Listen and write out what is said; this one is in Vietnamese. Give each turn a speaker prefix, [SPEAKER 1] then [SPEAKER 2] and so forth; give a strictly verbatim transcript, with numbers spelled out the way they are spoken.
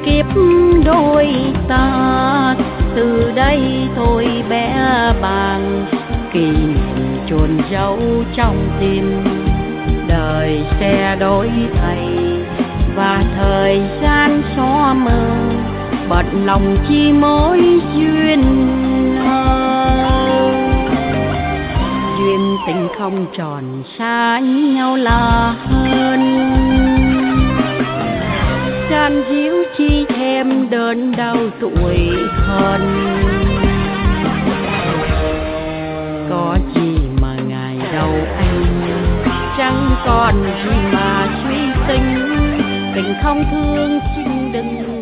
[SPEAKER 1] kiếp đôi ta, từ đây thôi bé bàng kỷ niệm chôn giấu trong tim. Đời sẽ đổi thay và thời gian xóa mờ, bận lòng chi mối duyên ơi. Duyên tình không tròn xa nhau là hơn, gian díu chi thêm đớn đau tuổi thân. Có gì mà ngày đầu anh chẳng còn gì mà suy tính, tình không thương xin đừng